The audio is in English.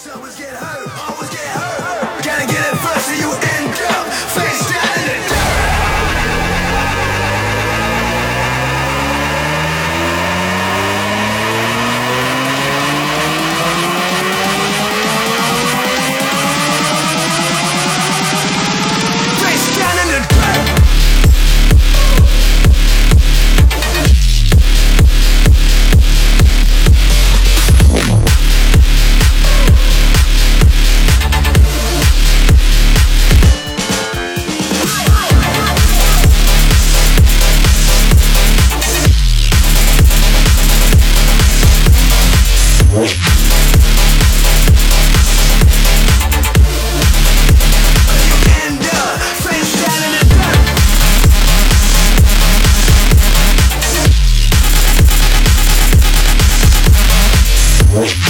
always get hurt, always get hurt. Gotta get it first so you end up face down in the dirt. Face down in the dirt. Right.